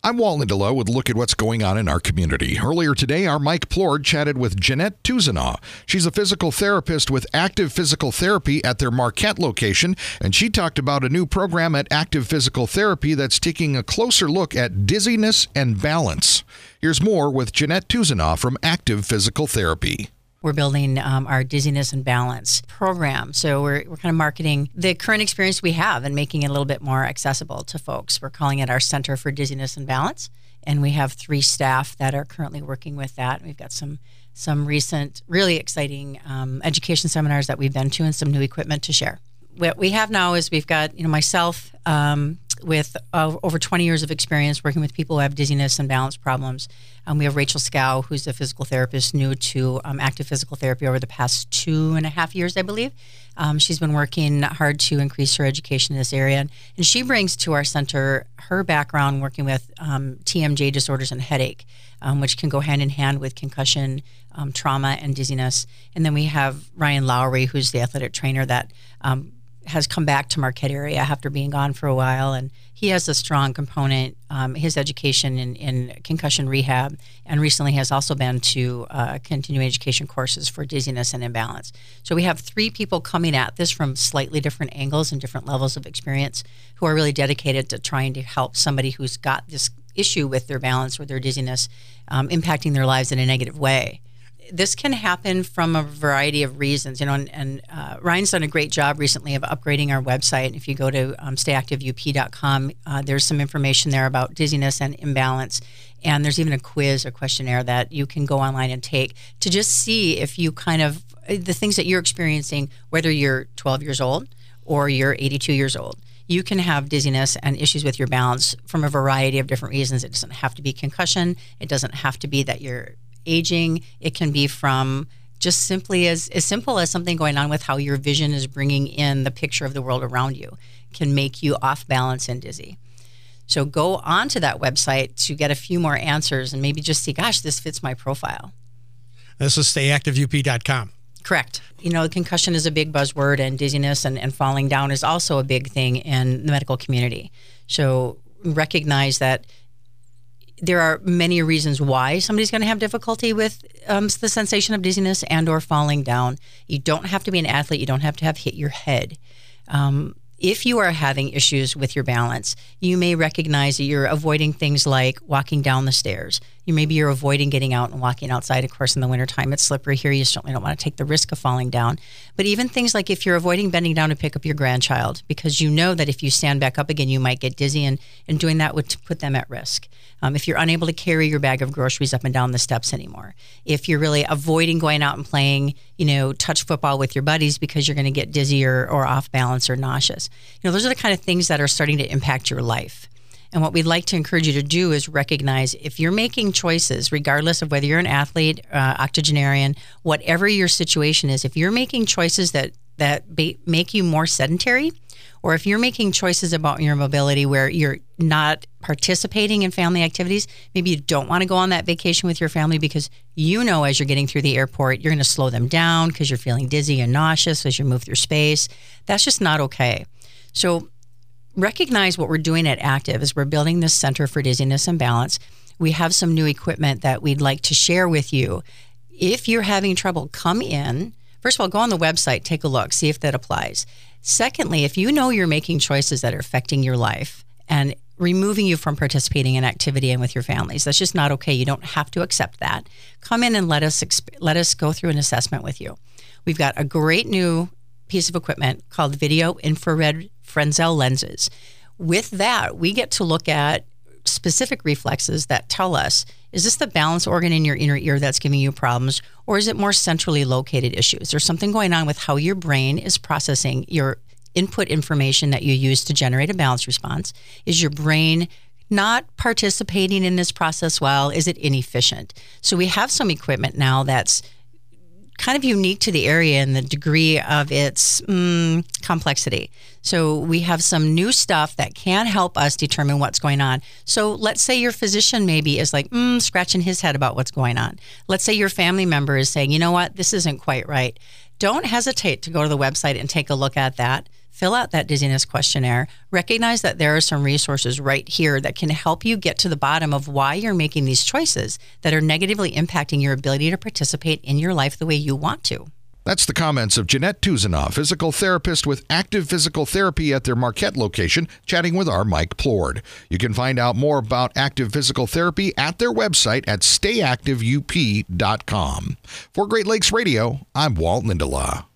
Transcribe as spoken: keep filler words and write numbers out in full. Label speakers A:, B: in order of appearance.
A: I'm Walt Lindelof with a look at what's going on in our community. Earlier today, our Mike Plord chatted with Jeanette Tuzanaw. She's a physical therapist with Active Physical Therapy at their Marquette location, and she talked about a new program at Active Physical Therapy that's taking a closer look at dizziness and balance. Here's more with Jeanette Tuzanaw from Active Physical Therapy.
B: We're building um, our dizziness and balance program. So we're, we're kind of marketing the current experience we have and making it a little bit more accessible to folks. We're calling it our Center for Dizziness and Balance. And we have three staff that are currently working with that. We've got some some recent, really exciting um, education seminars that we've been to and some new equipment to share. What we have now is we've got, you know, myself um, with uh, over twenty years of experience working with people who have dizziness and balance problems. Um, we have Rachel Scow, who's a physical therapist new to um, Active Physical Therapy over the past two and a half years, I believe. Um, she's been working hard to increase her education in this area. And, and she brings to our center her background working with um, T M J disorders and headache, um, which can go hand in hand with concussion, um, trauma, and dizziness. And then we have Ryan Lowry, who's the athletic trainer that um, has come back to Marquette area after being gone for a while, and he has a strong component, um, his education in, in concussion rehab, and recently has also been to uh, continuing education courses for dizziness and imbalance. So we have three people coming at this from slightly different angles and different levels of experience who are really dedicated to trying to help somebody who's got this issue with their balance or their dizziness um, impacting their lives in a negative way. This can happen from a variety of reasons, you know, and, and uh, Ryan's done a great job recently of upgrading our website. If you go to um, stay active U P dot com, uh, there's some information there about dizziness and imbalance. And there's even a quiz or questionnaire that you can go online and take to just see if you kind of, the things that you're experiencing, whether you're twelve years old or you're eighty-two years old. You can have dizziness and issues with your balance from a variety of different reasons. It doesn't have to be concussion. It doesn't have to be that you're aging. It can be from just simply as, as simple as something going on with how your vision is bringing in the picture of the world around you can make you off balance and dizzy. So go onto that website to get a few more answers and maybe just see, gosh, this fits my profile.
C: This is stay active U P dot com.
B: Correct. You know, concussion is a big buzzword, and dizziness and, and falling down is also a big thing in the medical community. So recognize that there are many reasons why somebody's going to have difficulty with um, the sensation of dizziness and or falling down. You don't have to be an athlete. You don't have to have hit your head. Um, if you are having issues with your balance, you may recognize that you're avoiding things like walking down the stairs. You maybe you're avoiding getting out and walking outside. Of course, in the wintertime, it's slippery here. You certainly don't want to take the risk of falling down. But even things like if you're avoiding bending down to pick up your grandchild, because you know that if you stand back up again, you might get dizzy, and, and doing that would put them at risk. Um, if you're unable to carry your bag of groceries up and down the steps anymore, if you're really avoiding going out and playing, you know, touch football with your buddies because you're going to get dizzy or, or off balance or nauseous, you know, those are the kind of things that are starting to impact your life. And what we'd like to encourage you to do is recognize if you're making choices, regardless of whether you're an athlete, uh, octogenarian, whatever your situation is, if you're making choices that that ba- make you more sedentary, or if you're making choices about your mobility where you're not participating in family activities, maybe you don't want to go on that vacation with your family because you know as you're getting through the airport, you're going to slow them down because you're feeling dizzy and nauseous as you move through space. That's just not okay. So recognize what we're doing at Active is we're building this Center for Dizziness and Balance. We have some new equipment that we'd like to share with you. If you're having trouble, come in. First of all, go on the website, take a look, see if that applies. Secondly, if you know you're making choices that are affecting your life and removing you from participating in activity and with your families, that's just not okay. You don't have to accept that. Come in and let us exp- let us go through an assessment with you. We've got a great new piece of equipment called Video Infrared Fresnel lenses. With that, we get to look at specific reflexes that tell us, is this the balance organ in your inner ear that's giving you problems, or is it more centrally located issues? There's something going on with how your brain is processing your input information that you use to generate a balance response. Is your brain not participating in this process well? Is it inefficient? So we have some equipment now that's kind of unique to the area in the degree of its mm, complexity. So we have some new stuff that can help us determine what's going on. So let's say your physician maybe is like, mm, scratching his head about what's going on. Let's say your family member is saying, you know what, this isn't quite right. don't hesitate to go to the website and take a look at that. Fill out that dizziness questionnaire. Recognize that there are some resources right here that can help you get to the bottom of why you're making these choices that are negatively impacting your ability to participate in your life the way you want to.
A: That's the comments of Jeanette Tuzanoff, physical therapist with Active Physical Therapy at their Marquette location, chatting with our Mike Plourd. You can find out more about Active Physical Therapy at their website at stay active u p dot com. For Great Lakes Radio, I'm Walt Lindela.